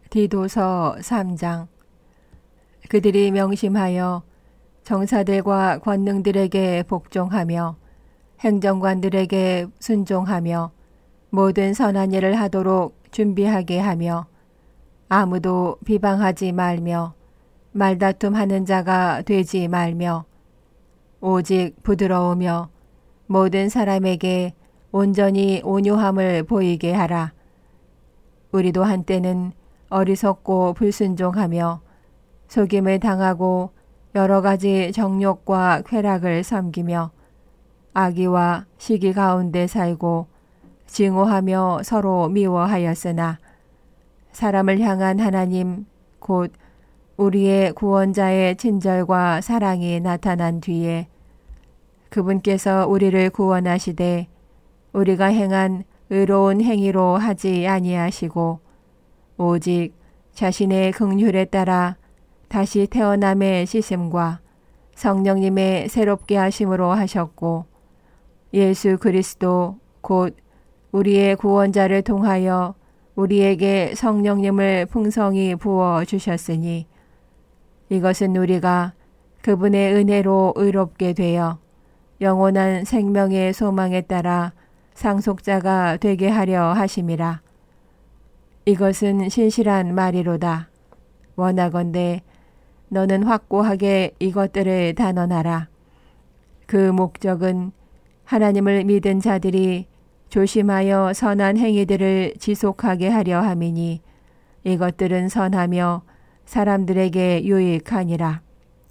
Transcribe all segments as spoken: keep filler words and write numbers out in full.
디도서 삼 장. 그들이 명심하여 정사들과 권능들에게 복종하며 행정관들에게 순종하며 모든 선한 일을 하도록 준비하게 하며 아무도 비방하지 말며 말다툼하는 자가 되지 말며 오직 부드러우며 모든 사람에게 온전히 온유함을 보이게 하라. 우리도 한때는 어리석고 불순종하며 속임을 당하고 여러 가지 정욕과 쾌락을 섬기며 악의와 시기 가운데 살고 증오하며 서로 미워하였으나 사람을 향한 하나님 곧 우리의 구원자의 친절과 사랑이 나타난 뒤에 그분께서 우리를 구원하시되 우리가 행한 의로운 행위로 하지 아니하시고 오직 자신의 긍휼에 따라 다시 태어남의 씻음과 성령님의 새롭게 하심으로 하셨고 예수 그리스도 곧 우리의 구원자를 통하여 우리에게 성령님을 풍성히 부어 주셨으니 이것은 우리가 그분의 은혜로 의롭게 되어 영원한 생명의 소망에 따라 상속자가 되게 하려 하심이라. 이것은 신실한 말이로다. 원하건대 너는 확고하게 이것들을 단언하라. 그 목적은 하나님을 믿은 자들이 조심하여 선한 행위들을 지속하게 하려 함이니 이것들은 선하며 사람들에게 유익하니라.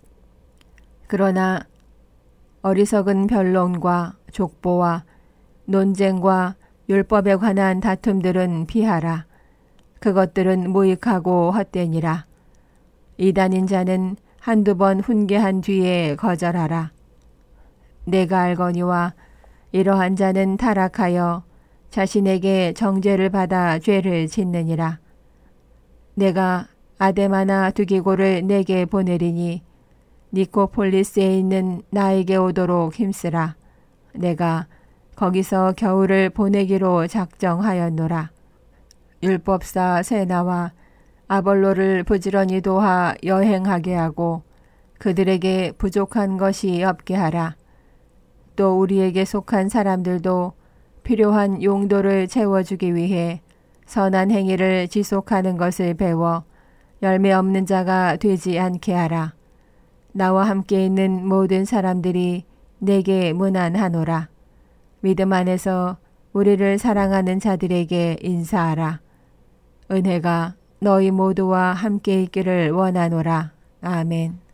그러나 어리석은 변론과 족보와 논쟁과 율법에 관한 다툼들은 피하라. 그것들은 무익하고 헛되니라. 이단인 자는 한두 번 훈계한 뒤에 거절하라. 내가 알거니와 이러한 자는 타락하여 자신에게 정죄를 받아 죄를 짓느니라. 내가 아데마나 두기고를 내게 보내리니 니코폴리스에 있는 나에게 오도록 힘쓰라. 내가 거기서 겨울을 보내기로 작정하였노라. 율법사 세나와 아볼로를 부지런히 도와 여행하게 하고 그들에게 부족한 것이 없게 하라. 또 우리에게 속한 사람들도 필요한 용도를 채워주기 위해 선한 행위를 지속하는 것을 배워 열매 없는 자가 되지 않게 하라. 나와 함께 있는 모든 사람들이 내게 문안하노라. 믿음 안에서 우리를 사랑하는 자들에게 인사하라. 은혜가 너희 모두와 함께 있기를 원하노라. 아멘.